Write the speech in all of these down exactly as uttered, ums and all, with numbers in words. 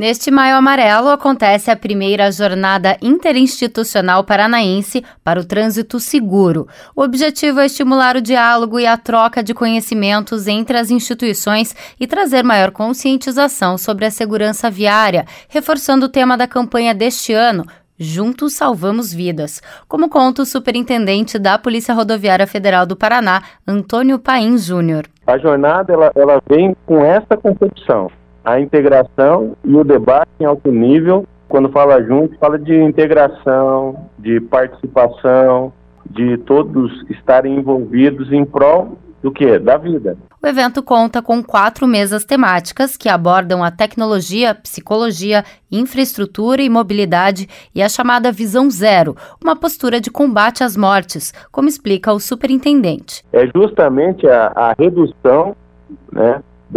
Neste Maio Amarelo acontece a primeira Jornada Interinstitucional Paranaense para o Trânsito Seguro. O objetivo é estimular o diálogo e a troca de conhecimentos entre as instituições e trazer maior conscientização sobre a segurança viária, reforçando o tema da campanha deste ano, Juntos Salvamos Vidas, como conta o superintendente da Polícia Rodoviária Federal do Paraná, Antônio Paim Júnior. A jornada ela, ela vem com essa concepção. A integração e o debate em alto nível, quando fala junto, fala de integração, de participação, de todos estarem envolvidos em prol do quê? Da vida. O evento conta com quatro mesas temáticas que abordam a tecnologia, psicologia, infraestrutura e mobilidade e a chamada Visão Zero, uma postura de combate às mortes, como explica o superintendente. É justamente a, a redução, né,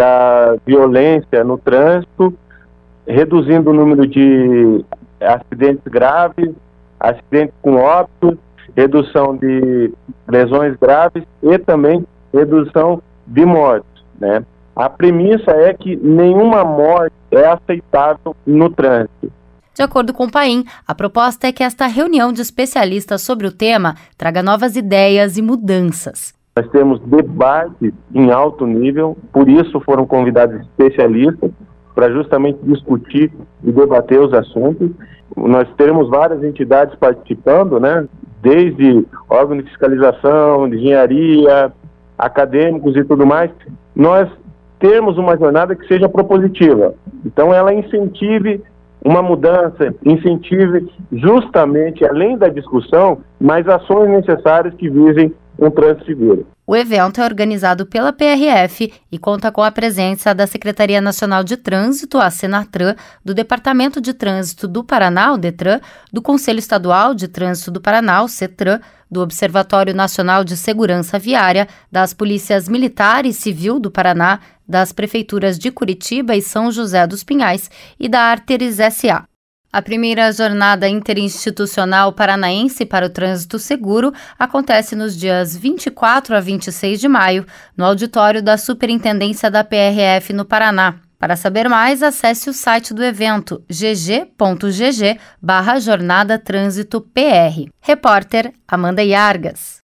da violência no trânsito, reduzindo o número de acidentes graves, acidentes com óbito, redução de lesões graves e também redução de mortes, né? A premissa é que nenhuma morte é aceitável no trânsito. De acordo com o Paim, a proposta é que esta reunião de especialistas sobre o tema traga novas ideias e mudanças. Nós temos debates em alto nível, por isso foram convidados especialistas para justamente discutir e debater os assuntos. Nós teremos várias entidades participando, né? Desde órgãos de fiscalização, de engenharia, acadêmicos e tudo mais. Nós temos uma jornada que seja propositiva. Então ela incentive uma mudança, incentive justamente, além da discussão, mais ações necessárias que visem um trânsito seguro. O evento é organizado pela P R F e conta com a presença da Secretaria Nacional de Trânsito, a Senatran, do Departamento de Trânsito do Paraná, o DETRAN, do Conselho Estadual de Trânsito do Paraná, o CETRAN, do Observatório Nacional de Segurança Viária, das Polícias Militar e Civil do Paraná, das Prefeituras de Curitiba e São José dos Pinhais e da Arteris S A A primeira Jornada Interinstitucional Paranaense para o Trânsito Seguro acontece nos dias vinte e quatro a vinte e seis de maio, no auditório da Superintendência da P R F no Paraná. Para saber mais, acesse o site do evento g g ponto g g barra Jornada Trânsito P R. Repórter Amanda Iargas.